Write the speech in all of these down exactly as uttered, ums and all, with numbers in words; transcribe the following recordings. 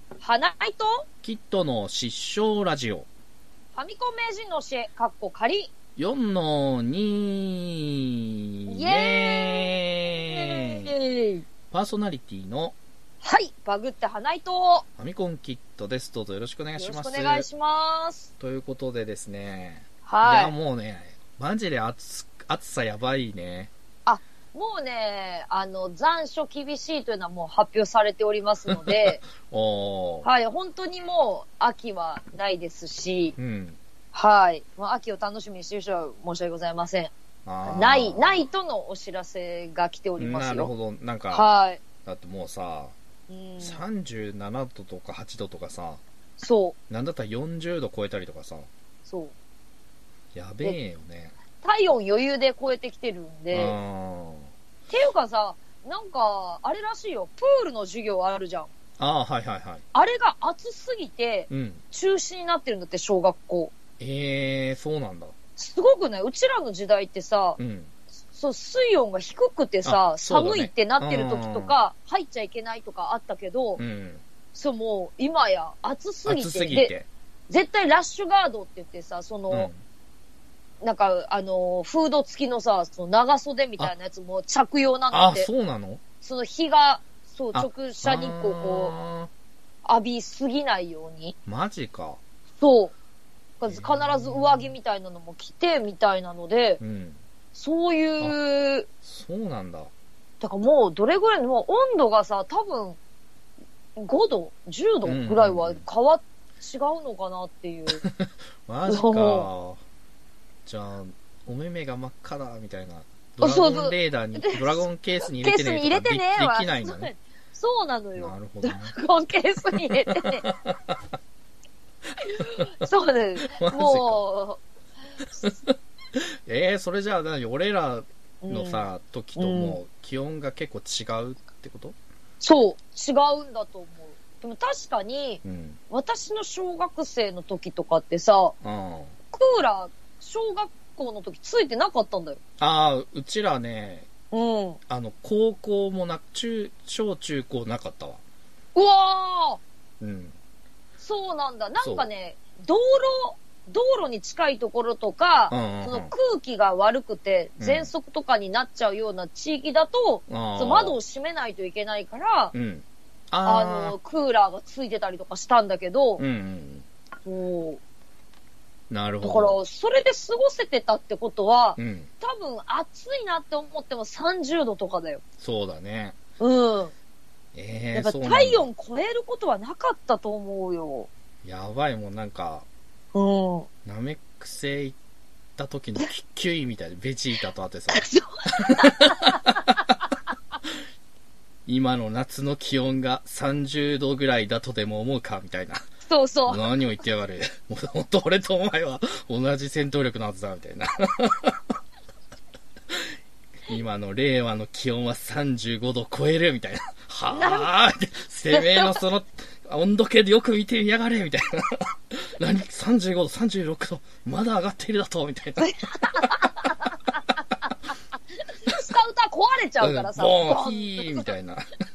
花井とキットの失笑ラジオ。 ファミコン名人の教え、かっこ仮。 よんのに。 イエーイ。 パーソナリティのはい、バグって花井とファミコンキットです。どうぞよろしくお願いします。 よろしくお願いします。 ということでですね。 はい。 いや、もうね、マジで暑、暑さやばいね。 あ、もうね、あの、残暑厳しいというのはもう発表されておりますので、 おー。 はい、本当にもう秋はないですし、 うん。 はい、もう秋を楽しみにしている人は申し訳ございません。ない、ないとのお知らせが来ておりますよ。 なるほど。なんか、 はい。 だってもうさ、うん、さんじゅうななどとかはちどとかさ、 そう。 なんだったらよんじゅうど超えたりとかさ、 そう。 やべえよね。 体温余裕で超えてきてるんで、っていうかさ、なんか、あれらしいよ、プールの授業あるじゃん。 ああ、はいはいはい。 あれが暑すぎて、中止になってるんだって、小学校。 ええー、そうなんだ。 すごくね、うちらの時代ってさ、うん、そう、水温が低くてさ、ね、寒いってなってる時とか、入っちゃいけないとかあったけど、うん、そう、もう、今や暑すぎて、 暑すぎてで、絶対ラッシュガードって言ってさ、その、うん、なんか、あの、フード付きのさ、その長袖みたいなやつも着用なんだって。 あ、そうなの？ その日が、そう、直射日光こう、浴びすぎないように。 マジか。 そう。必ず上着みたいなのも着て、みたいなので、うん、そういう。 そうなんだ。 だからもう、どれぐらいの、もう温度がさ、多分、ごど、じゅうどぐらいは変わっ、違うのかなっていう。 マジか。じゃあ、お目目が真っ赤だ、みたいな。ドラゴンレーダーに、ドラゴンケースに入れてね。ケースに入れてね。で, できないんだね。 そうなのよ。 なるほどね。 ドラゴンケースに入れてね。そうです。もう。えー、それじゃあ何、俺らのさ、うん、時とも気温が結構違うってこと？ そう、違うんだと思う。でも確かに、うん、私の小学生の時とかってさ、うん、クーラー、小学校の時ついてなかったんだよ。 ああ、うちらね、 うん。 あの、高校もな、中、小中高なかったわ。 うわー！うん。 そうなんだ。なんかね、道路、道路に近いところとか、うんうんうん、その空気が悪くて、喘息とかになっちゃうような地域だと、うん、その窓を閉めないといけないから、うん、あ, あの、クーラーがついてたりとかしたんだけど、うんうん、そう。 なるほど。 だから、それで過ごせてたってことは、うん、多分暑いなって思ってもさんじゅうどとかだよ。 そうだね。 うん。 えー、 やっぱ体温超えることはなかったと思うよ。 やばい、もうなんか、 うん。 ナメック星行った時のキュイみたいな、ベジータとあってさ。今の夏の気温がさんじゅうどぐらいだとでも思うかみたいな。 そうそう。 何を言ってやがる。ほんと俺とお前は同じ戦闘力のはずだ、みたいな。今の令和の気温はさんじゅうごど超えるみたいな。はぁーてめえのその温度計でよく見てみやがれみたいな。何 ?さんじゅうごど、さんじゅうろくど、まだ上がっているだとみたいな。 スカウター壊れちゃうからさ。 ボーン、ヒーみたいな。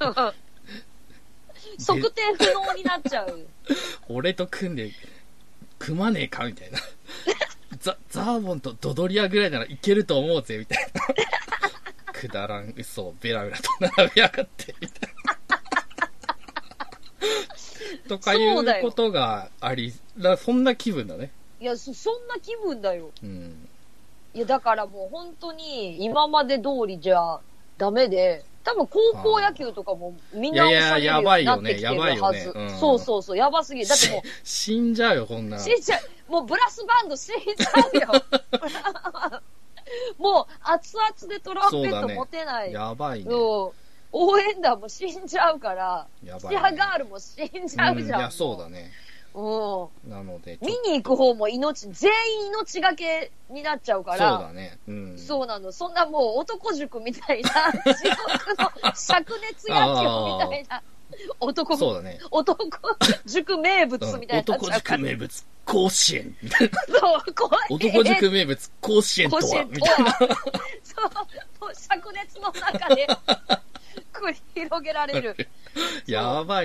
測定不能になっちゃう。 俺と組んで、組まねえかみたいな。ザ、ザーボンとドドリアぐらいならいけると思うぜみたいな。くだらん嘘をベラベラと並べやがって、みたいな。とかいうことがあり、だそんな気分だね。 いや、そ、そんな気分だよ。うん。いや、だからもう本当に今まで通りじゃダメで、多分高校野球とかもみんなされるようになってきてるはず。 ねうん、そうそうそう、やばすぎる。だってもう。 死んじゃうよ、こんな。 死んじゃう。もうブラスバンド死んじゃうよ。もう熱々でトランペット持てない。 ね、やばいね。 応援団も死んじゃうから、 やばい、ね、 チアガールも死んじゃうじゃん。うん、いや、そうだね。 うん。 なので。 見に行く方も命、全員命がけになっちゃうから。 そうだね。うん。 そうなの。そんなもう男塾みたいな、地獄の灼熱野球みたいな。男、 そうだね。 男塾名物みたいな、 うん。男塾名物、甲子園みたいな。そう、甲子園。男塾名物、甲子園とはみたいな。そう、 灼熱の中で繰り広げられる。 やばいな。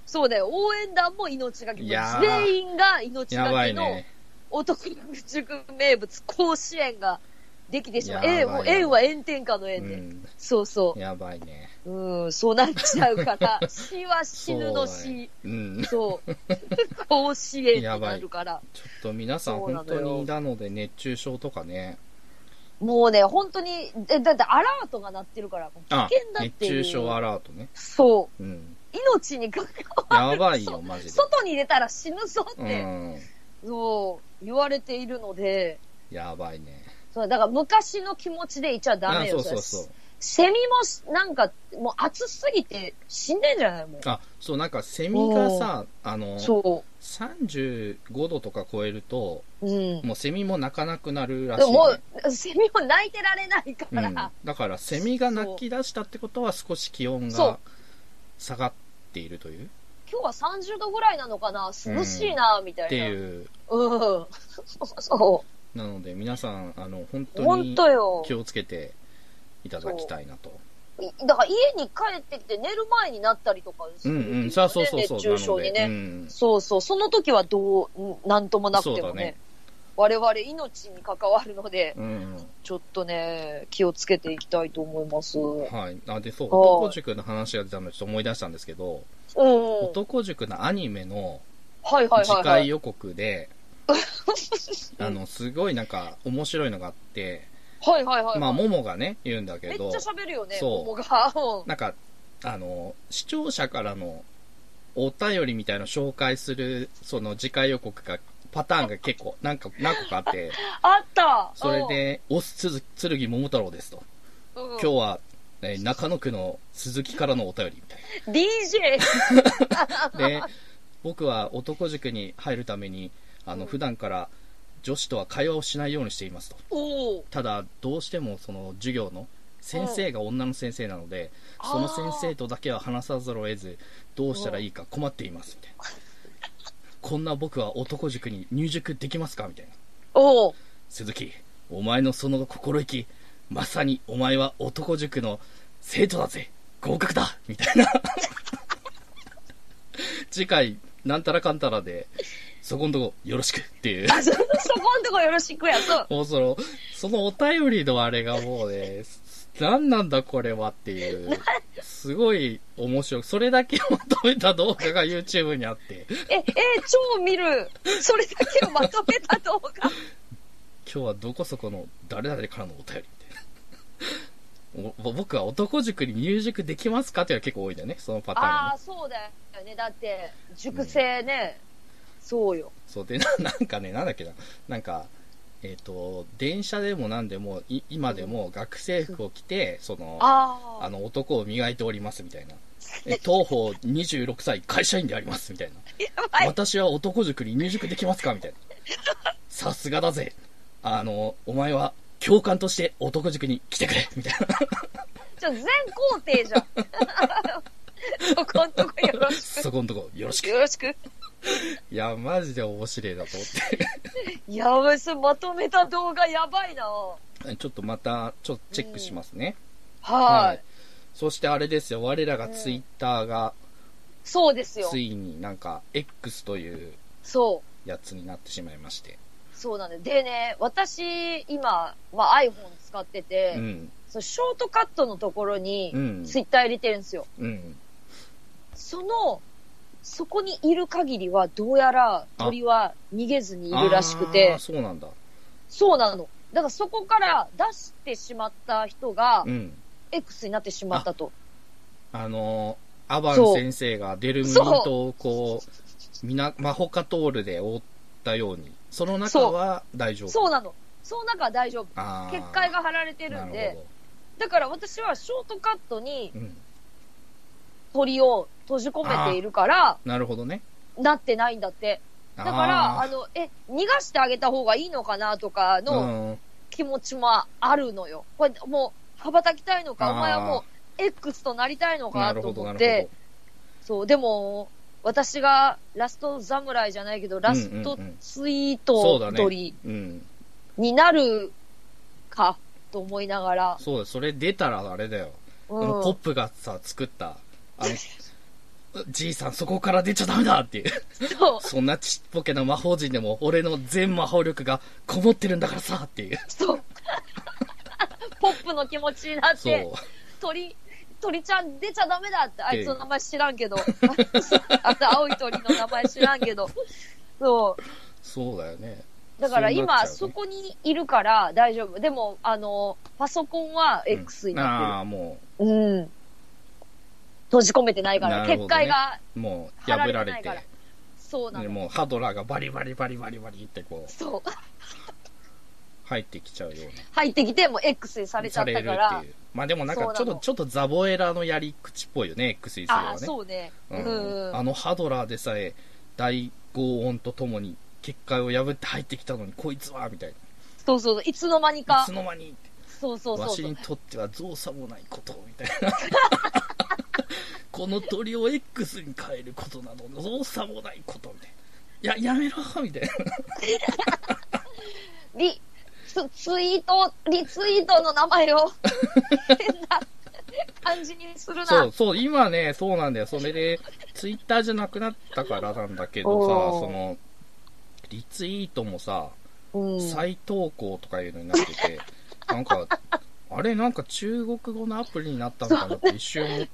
そうだよ。応援団も命がけ。 いやー全員が命やばがけのいね。 男塾名物甲子園ができてしまう。 やばい縁も縁は炎天下のう縁で。 ん。 そうそやばいね。 う。うん、そうなっちゃうから、死は死ぬのそうだね死。 うん。 そう。甲子園になるから。 ちょっと皆さんそうなのよ本当になので熱中症とかね。 もうね、本当に、えだってアラートが鳴ってるから、危あ、 険だっていう。 熱中症アラートね。 そう。 うん。 命に関わる。 やばいよ、マジで。 外に出たら死ぬぞっうて、 ん。 そう、言われているので、 やばいね。 そう、だから昔の気持ちでいちゃダメよ。 あ、そうそうそう。 セミもなんか、もう暑すぎて死んでんじゃないもん。 あ、そう、なんかセミがさ、あの、 そさんじゅうごどとか超えると、 う。うん。 もうセミも鳴かなくなるらしい、ね。 でももう、セミも鳴いてられないかうん、 ら。 だからセミが鳴き出したってことは少し気温そうが下がっているという今日はさんじゅうどぐらいなのかな涼しいな、みたいな。 っていう。 うん。そなので皆さん、あの、本う。 当本に当よ。 気をつけていただきたいなと。 いだから家に帰ってきて寝る前になったりとかすうんる、ね。 うん、そうそうそうそう。 熱中症にね。 なので、うん、 そうそう。その時はどう、んなんともなくてもね。 そうだね。 我々命に関わるので、 うんうん、 ちょっとね、気をつけていきたいと思います。 はい。あ、で、そう、男塾の話が出たのでちょっと思い出したんですけど、 うん。 男塾のアニメのはいはいはい、はい。 次回予告で、あの、すごいなんか面白いのがあって、 はいはいはい。 まあ、ももがね、言うんだけど、 めっちゃ喋るよね、 そうももが。うんなんか、あの、視聴者からのお便りみたいなのを紹介する、その次回予告が、パターンが結構、なんか、何個かあって、 あったそれで、オスつづ剣桃太郎ですと。 うん、 今日は、えー中野区の鈴木からのお便りみたいな。 ディージェーで、僕は男塾に入るために、あの、 うん普段から女子とは会話をしないようにしていますと。 おーただ、どうしてもその授業の先生が女の先生なので、その先生とだけは話さざるを得ず、どうしたらいいか困っていますみたいな。こんな僕は男塾に入塾できますかみたいな。 おー鈴木、お前のその心意気、まさにお前は男塾の生徒だぜ、合格だみたいな。次回、なんたらかんたらで、そこんとこよろしくっていう。 あそ、そこんとこよろしくやと。 もうその、そのお便りのあれがもうね、何なんだこれはっていう、すごい面白い。それだけをまとめた動画が YouTube にあって。 え、え、超見る。それだけをまとめた動画。 今日はどこそこの誰々からのお便りみたいな。お僕は男塾に入塾できますかっていうのは結構多いんだよね、そのパターンが、ね。 ああ、そうだよね。だって、塾生ね。うん、そうよ。 そうでな、なんかね、なんだっけな。なんか、えっ、ー、と、電車でも何でも、い今でも学生服を着て、その、 ああの、男を磨いておりますみたいな。え東方にじゅうろくさい会社員でありますみたいな。 やばい。 私は男塾に入塾できますかみたいな。さすがだぜ。あの、お前は教官として男塾に来てくれみたいな。 ちょ、全工程じゃん。そこんとこよろしく。 そこんとこよろしく。 よろしく。 いや、マジで面白いなと思って。 やばい、それまとめた動画やばいな。 ちょっとまた、ちょっとチェックしますね。 うん、はい。 そしてあれですよ、我らがツイッターが、 うん、そうですよ。 ついになんか X というやつになってしまいまして。 そうなんです。でね、私、今、まあ、iPhone 使ってて、うん、そのショートカットのところに、ツイッター入れてるんですよ。うん、その、そこにいる限りは、どうやら鳥は逃げずにいるらしくて。 あ、そうなんだ。 そうなの。だからそこから出してしまった人が、X になってしまったと。 うん、あ、あの、アバン先生がデルムリントをこう、みな、マホカトールで覆ったように、その中は大丈夫。 そう、そうなの。その中は大丈夫。結界が張られてるんで。だから私はショートカットに、鳥を閉じ込めているから、 なるほどね。 なってないんだって。だから、あの、え、逃がしてあげた方がいいのかなとかの気持ちもあるのよ。これ、もう、羽ばたきたいのか、お前はもう、X となりたいのかと思って。そう、でも、私がラスト侍じゃないけど、ラストツイート鳥になるかと思いながら。 そうだ、それ出たらあれだよ。うん、ポップがさ、作った、あの、 じいさんそこから出ちゃダメだっていう。そう。そんなちっぽけな魔法陣でも俺の全魔法力がこもってるんだからさっていう。 そう。ポップの気持ちになって、鳥、鳥ちゃん出ちゃダメだって、あいつの名前知らんけど。あと青い鳥の名前知らんけど。そう。 そうだよね。 だから今、そこにいるから大丈夫。でも、あの、パソコンは X になってる。うん、ああ、もう。うん。閉じ込めてないから、ね、結界が、 もう破られて。 そうなの。 もうハドラーがバリバリバリバリバリってこう。 そう。 入ってきちゃうような。 入ってきて、もう X にされちゃったから。されるっていう。 まあでもなんかちょっと、ちょっとザボエラのやり口っぽいよね、X にするのはね。 ああ、そうね。 うん。うん、あのハドラーでさえ、大轟音とともに結界を破って入ってきたのに、こいつはみたいな。 そうそう、いつの間にか。 いつの間に。 そうそうそう。 わしにとっては造作もないこと、みたいな。この鳥を X に変えることなど造作もないことみたいな。や、やめろみたいな。 リ、ツ、ツイート、リツイートの名前を変な感じにするな。 そう、そう、今ね、そうなんだよ。それで、ツイッターじゃなくなったからなんだけどさ、その、リツイートもさ、再投稿とかいうのになってて、なんか、あれなんか中国語のアプリになったのかなって一瞬思って。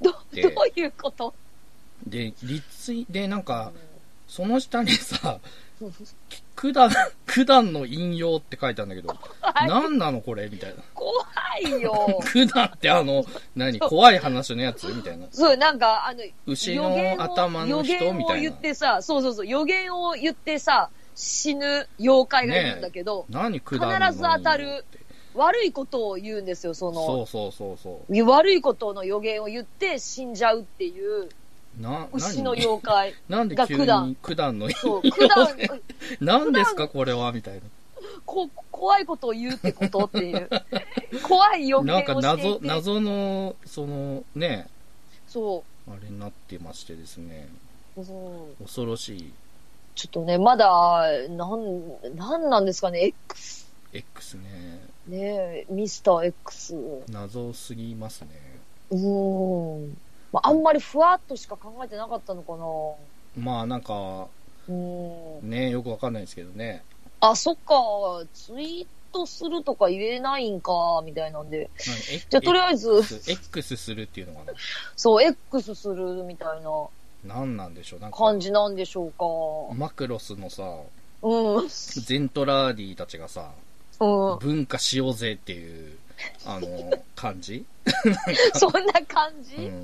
ど, どういうこと？ で、リツイでなんか、その下にさ、九段、九段の引用って書いてあるんだけど、何なのこれみたいな。 怖いよ。 九段ってあの、何怖い話のやつみたいな。 そう、なんかあの、 牛の頭の人みたいな。予言を言ってさ、そうそうそう、予言を言ってさ、死ぬ妖怪がいるんだけど、 ね、何九段の必ず当たる。悪いことを言うんですよ、その。 そうそうそうそう。 悪いことの予言を言って死んじゃうっていう。 な、 牛の妖怪なんで急に九段のそう、九段。 何ですかこれはみたいな。 こ、怖いことを言うってことっていう。怖い予言をしていて。 なんか謎、謎の、その、ね。 そう。 あれになってましてですね。 そう。 恐ろしい。 ちょっとね、まだ、なん、なんなんですかね、X。 X ね。 ねえ、ミスター X。 謎すぎますね。 うーん。まあ、あんまりふわっとしか考えてなかったのかな。 まあなんか、 うん。 ねえ、よくわかんないですけどね。 あ、そっか、ツイートするとか言えないんか、みたいなんで。じゃあとりあえず。 X するっていうのかな。 そう、X するみたいな。 なんなんでしょう、なんか。 感じなんでしょうか。 マクロスのさ、 うん。 ゼントラーディたちがさ、 うん、 文化しようぜっていう、あの、感じそんな感じ、うん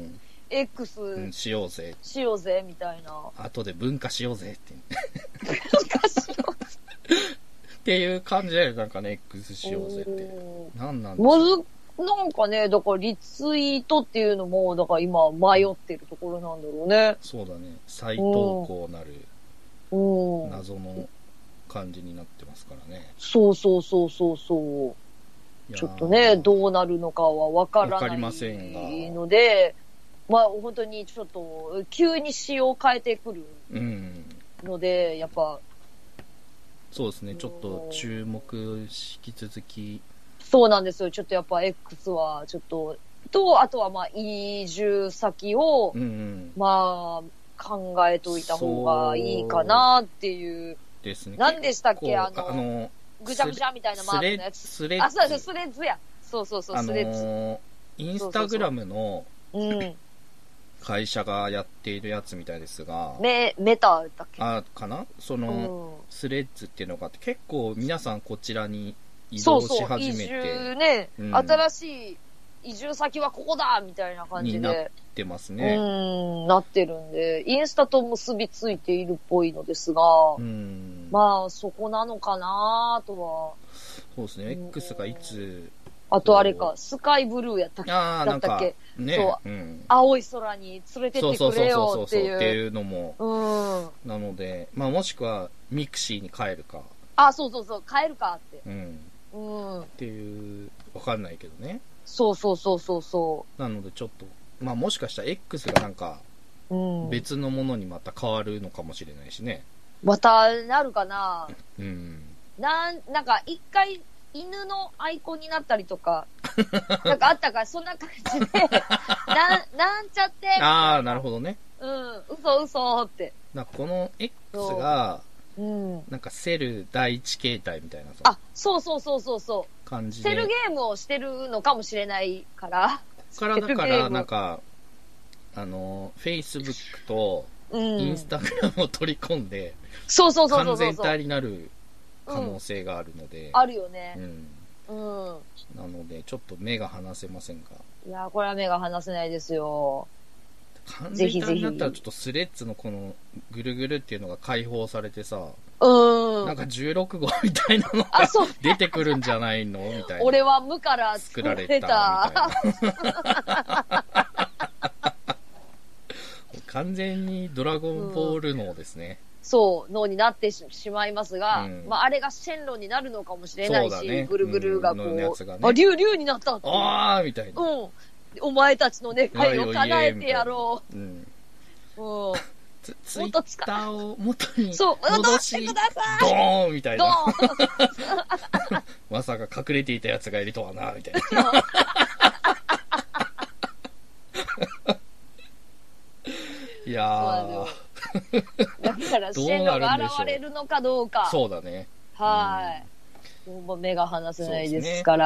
、X、 うん、しようぜ。 しようぜ、みたいな。 後で文化しようぜって。 文化しようぜ。 っていう感じだよ、なんかね、X しようぜって。なんなんでしょう。なんかね、だからリツイートっていうのも、だから今迷ってるところなんだろうね。 そうだね。再投稿なる、謎の感じになってますからね。 そうそうそうそうそう。ちょっとね、どうなるのかはわからないので、まあ本当にちょっと急に仕様を変えてくるので、うん、やっぱ。 そうですね、ちょっと注目引き続き。 そうなんですよ。ちょっとやっぱ X はちょっと、と、あとはまあ移住先を、うんうん、まあ考えといた方がいいかなっていう。 ですね。 何でしたっけあの、 あのぐちゃぐちゃみたいなマークのやつ。 スレッズ。 あ、そうです、スレッズや。そうそうそう、スレッズ。あのー、インスタグラムの会社がやっているやつみたいですが。 メ、メタだっけあ、かなその、うん、スレッズっていうのがあって、結構皆さんこちらに移動し始めて。 そうそう、移住ね、うん、新しい移住先はここだみたいな感じで。 になってますね。 うん、なってるんで、インスタと結びついているっぽいのですが、うん、まあ、そこなのかなとは。 そうですね、X がいつ。 あとあれか、スカイブルーやったっけあだったっけね、 そう、うん、青い空に連れてってくれよっていう。 っていうのも。 うん。 なので、まあもしくは、ミクシーに帰るか。 あ、そうそうそう、帰るかって。 うん。 うん。 っていう、わかんないけどね。 そうそうそうそうそう。 なのでちょっと、まあもしかしたら X がなんか、別のものにまた変わるのかもしれないしね。 またなるかなうん。 なん、なんか一回犬のアイコンになったりとか、なんかあったからそんな感じで、な、なんちゃって。 ああ、なるほどね。 うん、嘘嘘って。 なこの X が、 うん、 なんかセル第一形態みたいなさ。 あ、そうそうそうそうそう。 感じで。 セルゲームをしてるのかもしれないから。 ここからだから、なんか、あの、Facebook と、インスタグラムを取り込んで、 そうそうそうそうそう。 完全体になる可能性があるので。 うん、あるよね。 うん。 うん。 なので、ちょっと目が離せませんが。 いやー、これは目が離せないですよ。 完全体になったらちょっとスレッズのこのぐるぐるっていうのが解放されてさ、 うん。 なんかじゅうろく号みたいなのが出てくるんじゃないのみたいな。 俺は無から作られた。 みたいな。完全にドラゴンボール脳ですね。 うん、そう、脳になってしまいますが、うん、まああれがシェンロンになるのかもしれないし、ね、ぐるぐるがこう、うんね、あ、竜、竜になったって。 あーみたいな。 うん。お前たちの願いを叶えてやろう。うん。うん。 ツ, ツイッターを元に戻し、 してくださいドーンみたいな。まさか隠れていたやつがいるとはな、みたいな。いやー。 だからシェンロンが現れるのかどうか。 そうだね。 はい。もう目が離せないですから。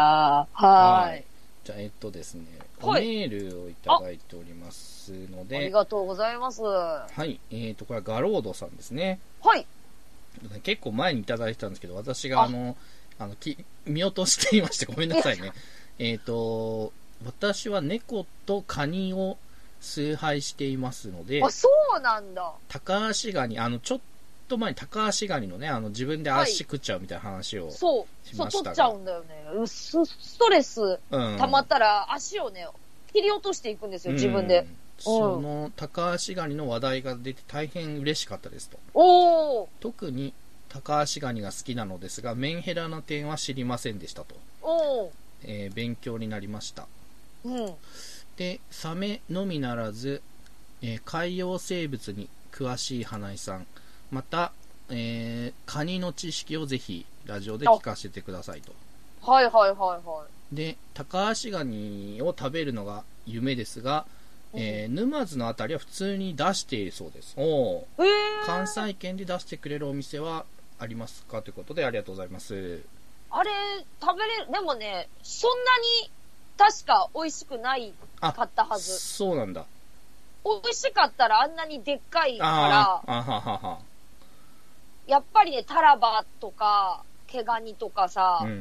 ね、はい。 じゃあ、えっとですね、はい、メールをいただいておりますので。 ありがとうございます。 はい。えっと、これはガロードさんですね。 はい。 結構前にいただいてたんですけど、私があの、あの、き見落としていましてごめんなさいね。えっと、私は猫とカニを崇拝していますので。 あ、そうなんだ。 タカアシガニ、あの、ちょっと前にタカアシガニのね、あの、自分で足食っちゃうみたいな話をしましたが、はい、 そう、そう、取っちゃうんだよね。ス, ストレス溜まったら足をね、切り落としていくんですよ、自分で。うん、 そのタカアシガニの話題が出て大変嬉しかったですと。 おー。 特にタカアシガニが好きなのですが、メンヘラな点は知りませんでしたと。 おー。 えー、勉強になりました。 うん。 で、サメのみならず、えー、海洋生物に詳しい花井さん、また、えー、カニの知識をぜひラジオで聞かせてくださいと。 はいはいはいはい。 で、タカアシガニを食べるのが夢ですが、えー、沼津のあたりは普通に出しているそうです。おー、関西圏で出してくれるお店はありますかということでありがとうございます。 あれ、食べれる、でもね、そんなに確か美味しくないかったはず。 そうなんだ。 美味しかったらあんなにでっかいから、 ああはははやっぱりね、タラバとか、毛ガニとかさ、うん、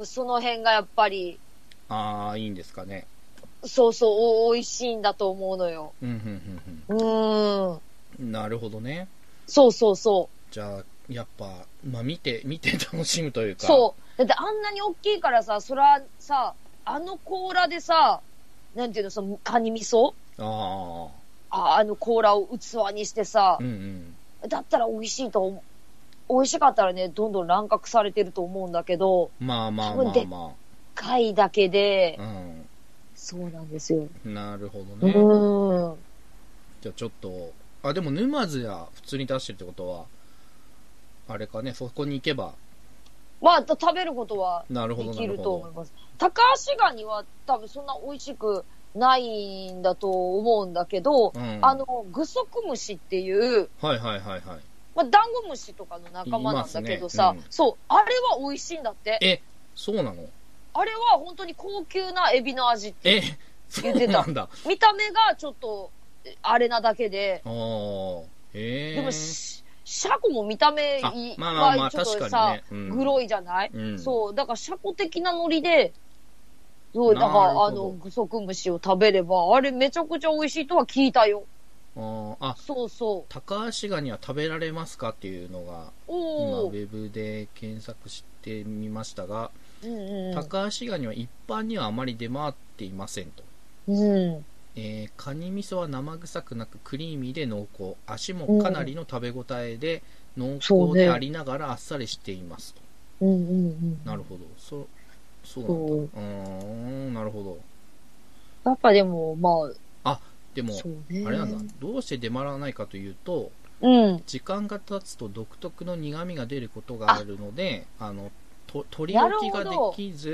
その辺がやっぱり、 ああ、いいんですかね。 そうそう、美味しいんだと思うのよ。 うん、うん、 うん。うーん。なるほどね。 そうそうそう。 じゃあ、やっぱ、まあ見て、見て楽しむというか。 そう。だってあんなに大きいからさ、そらさ、あの甲羅でさ、なんていうの、その、カニ味噌ああ。あの甲羅を器にしてさ、 うんうんだったら美味しいと思う。美味しかったらね、どんどん乱獲されてると思うんだけど、 まあまあまあまあ。 でっかいだけで、 うん、 そうなんですよ。 なるほどね。 うん。 じゃあちょっと、あ、でも沼津や普通に出してるってことは、あれかね、そこに行けば。 まあ、食べることはできると思います。タカアシガニは多分そんな美味しくないんだと思うんだけど、うん、あの、グソクムシっていう、 はいはいはいはい。 まあ、ダンゴムシとかの仲間なんだけどさ、ねうん、そう、あれは美味しいんだって。 え、そうなの？ あれは本当に高級なエビの味って言ってた。 え、そうなんだ。 見た目がちょっと、あれなだけで。 ああ、へえ。 でも、シャコも見た目はちょっとさ、ねうん、グロいじゃない、うん、そう、だからシャコ的なノリで、そうだからあのグソクムシを食べればあれめちゃくちゃ美味しいとは聞いたよ。 ああ、 そうそう。 タカアシガニは食べられますかっていうのが今ウェブで検索してみましたが、うんうん、タカアシガニは一般にはあまり出回っていませんと。 うんえー、カニ味噌は生臭くなくクリーミーで濃厚、足もかなりの食べ応えで濃厚でありながらあっさりしていますと。 うんうんうん、 なるほど。そそうなんだ。うーん、なるほど。 やっぱでもまあ、あでもあれなんだ。どうして出回らないかというと、 うん、 時間が経つと独特の苦味が出ることがあるので、あのと取り置きができず。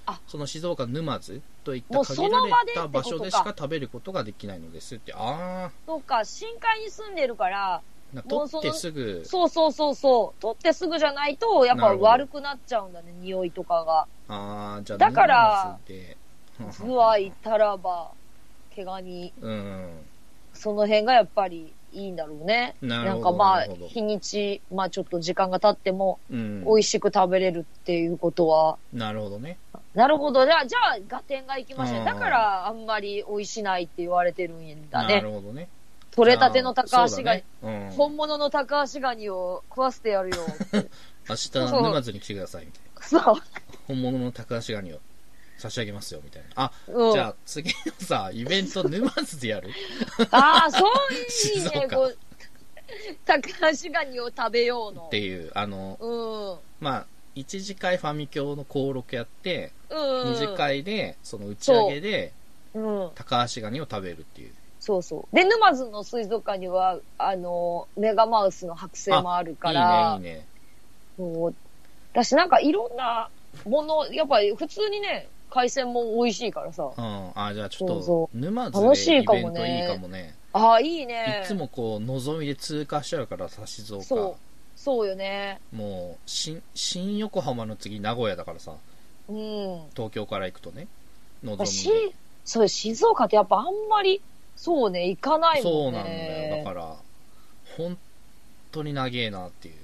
その静岡沼津といった限られた場所でしか食べることができないのですって。ああ。 そうか、深海に住んでるから、 取ってすぐ。 そうそうそうそう。取ってすぐじゃないと、やっぱ悪くなっちゃうんだね、匂いとかが。 ああ、じゃあ、 だから、ズワイ、タラバ、毛ガニ。 うん。 その辺がやっぱりいいんだろうね。 なるほど。 なんかまあ、日にち、まあちょっと時間が経っても、美味しく食べれるっていうことは。 うん、なるほどね。 なるほど。じゃあ、じゃあ、ガテンが行きましたね。だから、あんまり美味しないって言われてるんだね。 なるほどね。 取れたての高橋ガニ、 ねうん、 本物の高橋ガニを食わせてやるよ。 明日、沼津に来てください、みたいな。 そう。 本物の高橋ガニを差し上げますよ、みたいな。あ、うん、じゃあ次のさ、イベント沼津でやるああ、そういいね、こう。高橋ガニを食べようの。 っていう、あの、 うん、 まあ、一次会ファミ教の登録やって、 うん、 二次会で、その打ち上げで、 うん、 高橋ガニを食べるっていう。 そうそう。で、沼津の水族館には、あの、メガマウスの剥製もあるから。 いいね、いいね。 そう。私なんかいろんなもの、やっぱり普通にね、海鮮も美味しいからさ。 うん。あ、じゃあちょっと、そうそう沼津でイベントいいかもね。もねああ、いいね。 いつもこう、望みで通過しちゃうからさ、静岡。 そう。そうよね。 もう、新、新横浜の次名古屋だからさ。 うん。 東京から行くとね。望みで。 し、そう、静岡ってやっぱあんまり、そうね、行かないもんね。 そうなんだよ。だから、本当に長えなっていう。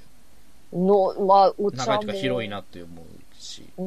の、まあ、お茶も。 長いとか広いなって思うし。 うん。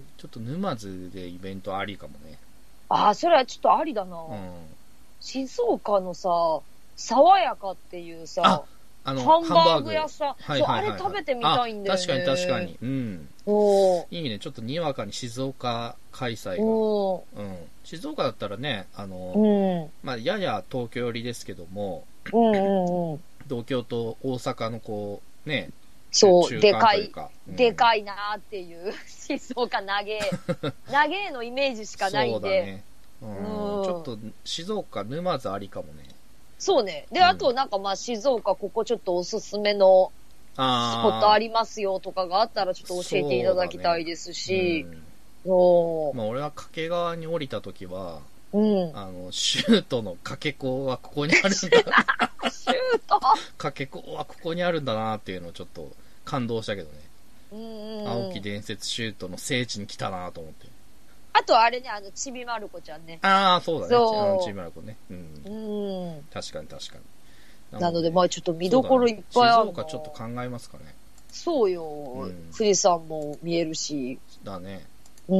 ちょっと沼津でイベントありかもね。 ああ、それはちょっとありだな。うん。静岡のさ、爽やかっていうさ、 あの、 ハンバーグ屋さん。はいはいはいはい、そう、あれ食べてみたいんだよね。 確かに確かに。うん。 おいいね。ちょっとにわかに静岡開催が。 おうん。静岡だったらね、あの、 うん、 まあ、やや東京寄りですけども、 うんうんうん、 東京と大阪のこう、ね、 そう、でかい、 うん、 でかいなーっていう、静岡長え、長えのイメージしかないんで。 そうだね。うん、ちょっと静岡沼津ありかもね。 そうね。で、うん、あとなんかまあ静岡ここちょっとおすすめのスポットありますよとかがあったらちょっと教えていただきたいですし。そう、 まあ俺は掛川に降りた時は、 うん、 あの、シュートのかけ子はここにあるんだ。 シュートかけ子はここにあるんだなっていうのをちょっと感動したけどね。 うんうん、 青木伝説シュートの聖地に来たなと思って。 あとあれね、あの、ちびまる子ちゃんね。 ああ、そうだね。そうちびまる子ね。うん。 うん。 確かに確かに。なので、まあちょっと見どころいっぱいある。 静岡ちょっと考えますかね。 そうよ。うん、富士山も見えるし。 だね。 うん。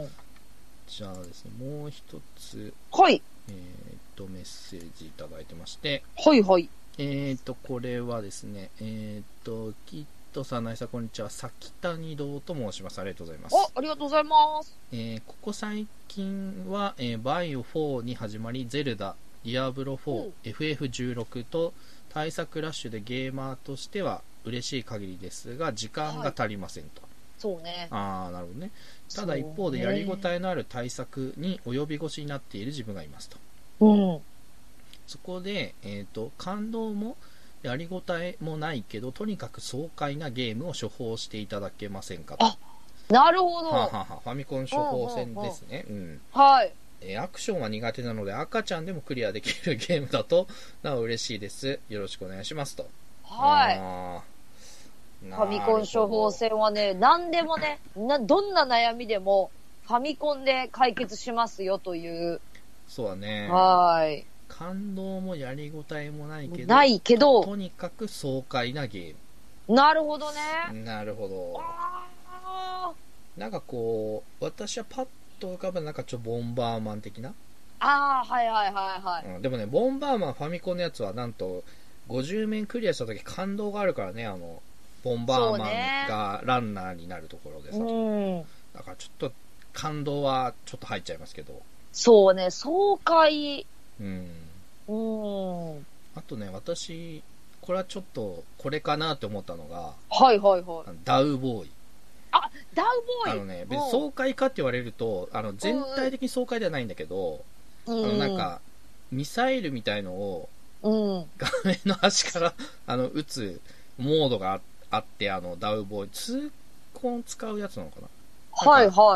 じゃあですね、もう一つ。 はい。 えー、っと、メッセージいただいてまして。 はいはい。 えー、っと、これはですね、えー、っと、きっとさん、なぎさん、こんにちは。崎谷堂と申します。ありがとうございます。 あ、ありがとうございます。 えー、ここ最近は、えー、バイオフォーに始まり、ゼルダ、ディアブロフォー、うん、エフエフじゅうろく と対策ラッシュでゲーマーとしては嬉しい限りですが、時間が足りませんと。はい、 そうね。 あー、なるほどね。ただ一方でやりごたえのある対策に及び腰になっている自分がいますと。 うん。 そこで、えっと、感動もやりごたえもないけど、とにかく爽快なゲームを処方していただけませんかと。 あ、なるほど。 はははファミコン処方箋ですね。うん、うんうん、 はい。 えー、アクションは苦手なので赤ちゃんでもクリアできるゲームだとなお嬉しいです。よろしくお願いしますと。 はい。あファミコン処方箋はね、何でもね、な、どんな悩みでもファミコンで解決しますよという。 そうだね。 はい。 感動もやりごたえもないけど、 ないけど、 とにかく爽快なゲーム。なるほどね。 なるほど。あなんかこう、私はパッと浮かぶなんかちょっとボンバーマン的な。 ああ、はいはいはいはい、 うん。でもね、ボンバーマンファミコンのやつはなんと、ごじゅう面クリアした時感動があるからね、あの、ボンバーマンがランナーになるところでさ。 うん。 だからちょっと感動はちょっと入っちゃいますけど。 そうね、爽快。 うん。 うん。 あとね、私、これはちょっとこれかなって思ったのが、 はいはいはい。 ダウボーイ。 あ、ダウボーイ。 あのね、別に爽快かって言われると、あの、全体的に爽快ではないんだけど、うん、あの、なんか、ミサイルみたいのを、 うん、 画面の端から、あの、撃つモードがあって、あの、ダウボーイ。痛恨使うやつなのかな。 はいはい。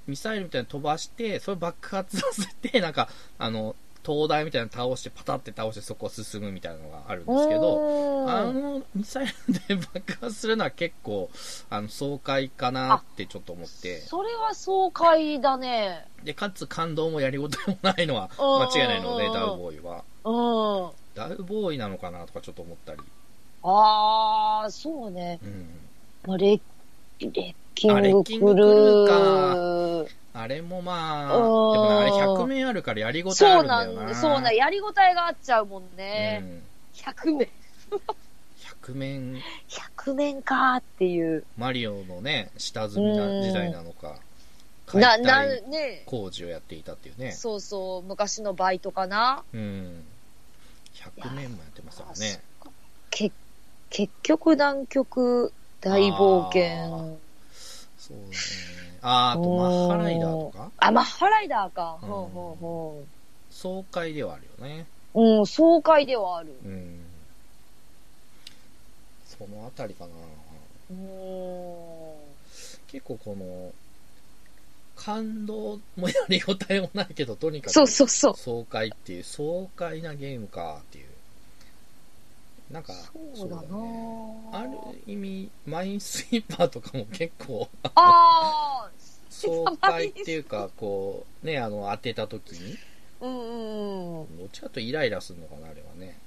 ミサイルみたいなの飛ばして、それ爆発させて、なんか、あの、灯台みたいなの倒して、パタって倒してそこを進むみたいなのがあるんですけど、あの、ミサイルで爆発するのは結構、あの、爽快かなってちょっと思って。 それは爽快だね。 で、かつ感動もやりごたえもないのは間違いないので、ダウボーイは。 うん。 ダウボーイなのかなとかちょっと思ったり。 あー、そうね。 うん。 まあ、レッ、レッキングクルー。あ、レッキングクルーか。 あれもまあ、でもね、あれひゃくめんあるからやりごたえあるんだよな。そうなんそうな、やりごたえがあっちゃうもんね。うん、ひゃくめん。 ひゃくめん。 ひゃくめんかーっていう。 マリオのね、下積みな時代なのか。 な、な、ね。 工事をやっていたっていうね。 そうそう、昔のバイトかな。 うん。ひゃくめんもやってますからね。 け、結局南極大冒険。 そうね。あー、あとマッハライダーとかあ、マッハライダーか。うん、ほうほうほう。爽快ではあるよね。 うん、爽快ではある。 うん。そのあたりかな。 うん。 結構この、感動もやりごたえもないけど、とにかくそうそうそう爽快っていう、爽快なゲームかっていう。なんか、 そうだな、ね、 ある意味、マインスイーパーとかも結構、 ああ爽快っていうか、こう、ね、あの、当てた時に、 うんうんうん。 どっちかとイライラするのかな、あれはね。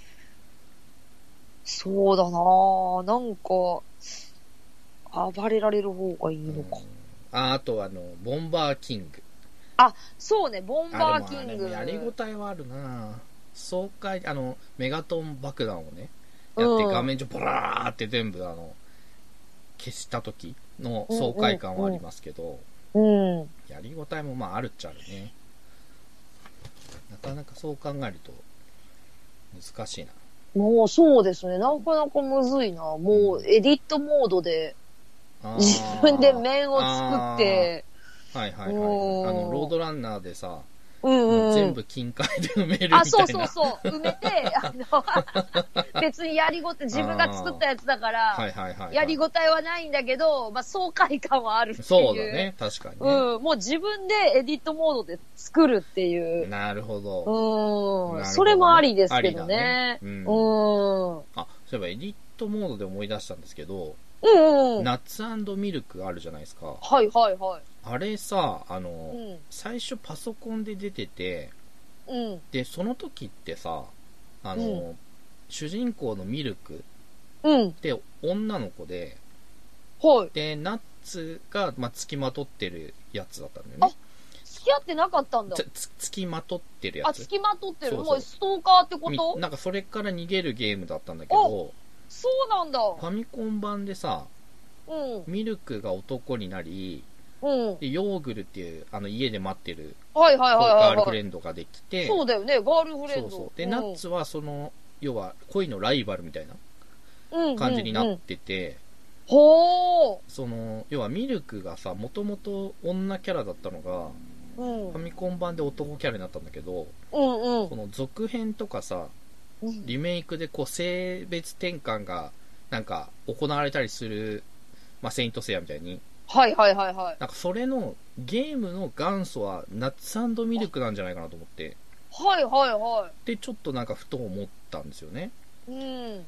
そうだなぁ。なんか、暴れられる方がいいのか。 うん、あ、あとあの、ボンバーキング。 あ、そうね、ボンバーキング。 あれもやりごたえはあるな爽快、あの、メガトン爆弾をね、やって画面上ボラーって全部あの、消した時の爽快感はありますけど、 うんうんうん、 やりごたえもまああるっちゃあるね。なかなかそう考えると難しいな。 もうそうですね、なかなかむずいな。もうエディットモードで自分で面を作って、 はいはいはい。あの、ロードランナーでさ、 うんうん、 全部金塊で埋めるみたいな。 あ、そうそうそう。埋めて、あの、別にやりごたえ、自分が作ったやつだから、はいはいはいはい、やりごたえはないんだけど、まあ、爽快感はあるっていう。 そうだね、確かにね。 うん、もう自分でエディットモードで作るっていう。 なるほど。 うん、ね、それもありですけどね。ね、うん。 うん。あ、そういえばエディットモードで思い出したんですけど、 うんうん、 ナッツ&ミルクあるじゃないですか。 はいはいはい。 あれさ、あの、 うん、 最初パソコンで出てて、 うん、 で、その時ってさ、あの、うん、主人公のミルクって女の子で、 はい、 で、ナッツが、まあ、付きまとってるやつだったんだよね。 あ、付き合ってなかったんだ。 つ、付きまとってるやつ。 あ、付きまとってる。 そうそうもうストーカーってこと？ なんかそれから逃げるゲームだったんだけど、 そうなんだ。 ファミコン版でさ、 うん、 ミルクが男になり、 うん、 でヨーグルっていうあの家で待ってるはいはいはいはい、 ガールフレンドができて、 そうだよね、ガールフレンド。 そうそう。で、うん、ナッツはその要は恋のライバルみたいな感じになってて、 うんうんうん、ほー。 その要はミルクがさ、もともと女キャラだったのが、うん、ファミコン版で男キャラになったんだけど、 うんうん、 この続編とかさ、リメイクでこう性別転換がなんか行われたりする、まあ、セイントセイヤみたいに、 はいはいはいはい。 なんかそれのゲームの元祖はナッツ&ミルクなんじゃないかなと思って、 はいはいはい。 でちょっとなんかふと思ったんですよね。 うん。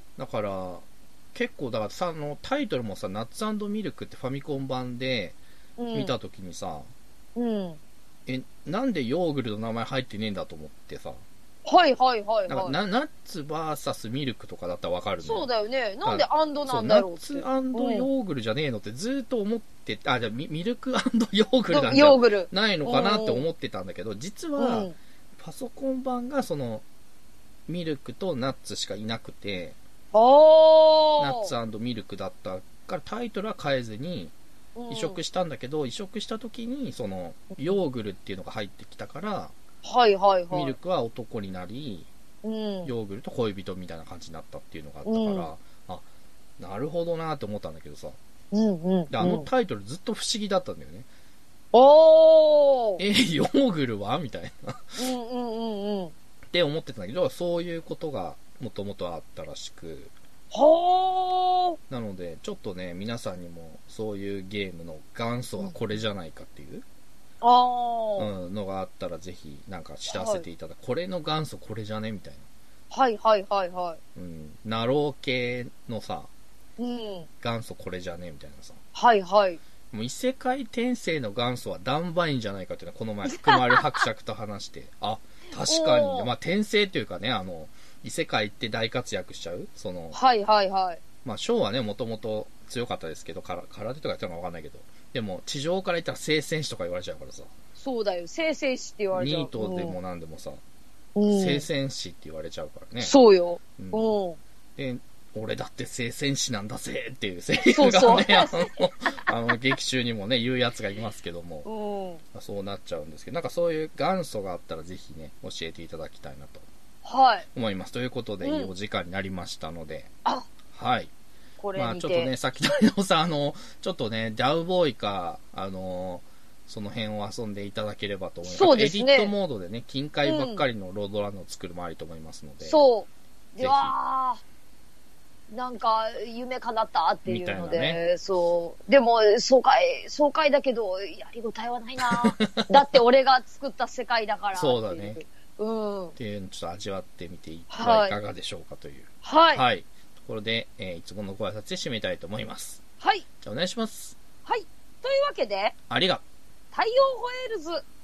だから結構だからさ、あのタイトルもさ、ナッツ&ミルクってファミコン版で見た時にさ、 うん、 えなんでヨーグルの名前入ってねえんだと思ってさ。 はいはいはい、はい、 なんかなナッツ ブイエス ミルクとかだったらわかるの。 そうだよね。なんでアンドなんだろうって。 ナッツ&ヨーグルじゃねえのってずっと思って、うん、あ、じゃあミルク&ヨーグルなんじゃないのかなって思ってたんだけど、実は、うん、パソコン版がそのミルクとナッツしかいなくて、ナッツ&ミルクだったからタイトルは変えずに移植したんだけど、うん、移植した時にそのヨーグルっていうのが入ってきたから、 はいはいはい、 ミルクは男になり、うん、ヨーグルと恋人みたいな感じになったっていうのがあったから、うん、あ、なるほどなって思ったんだけどさ、 うんうんうん、 であのタイトルずっと不思議だったんだよね。 おー、 えヨーグルはみたいなうんうんうんうんって思ってたんだけど、そういうことがもともとあったらしく、 はー、 なのでちょっとね、皆さんにもそういうゲームの元祖はこれじゃないかっていう、 ああ。 うん、のがあったらぜひ、なんか知らせていただく。はい、これの元祖これじゃねみたいな。 はいはいはいはい。 うん。ナロー系のさ、 うん。 元祖これじゃねみたいなさ。 はいはい。 もう異世界転生の元祖はダンバインじゃないかっていうのはこの前、福丸伯爵と話して、あ、確かに、まあ転生っていうかね、あの、異世界って大活躍しちゃうその、 はいはいはい。 まあ、ショーはね、もともと強かったですけど、から空手とかやったのかわかんないけど、でも、地上から言ったら聖戦士とか言われちゃうからさ。 そうだよ、聖戦士って言われちゃう。 ニートでもなんでもさ、 うん、 聖戦士って言われちゃうからね。 そうよ。 うん。で、俺だって聖戦士なんだぜっていうセリフがね、 そうそうあの、あの劇中にもね、言うやつがいますけども、うん、そうなっちゃうんですけど、なんかそういう元祖があったらぜひね、教えていただきたいなと。 はい。 思います。ということで、いいお時間になりましたので、 うん、あはい。 これまあちょっとね、さっきのさん、あの、ちょっとね、ダウボーイか、あの、その辺を遊んでいただければと思います。そうですね。エディットモードでね、近海ばっかりのロードランを作るもありと思いますので。うん、 そう。では、なんか、夢叶ったっていうので、ね、そう。でも、爽快、爽快だけど、やりごたえはないな。だって俺が作った世界だから。 そうだね。 うん。 っていうのをちょっと味わってみていかがでしょうかという。 はい。 はい。ところで、えー、いつものご挨拶で締めたいと思います。 はい。 じゃあお願いします。 はい。というわけで、 ありが。 太陽ホエールズ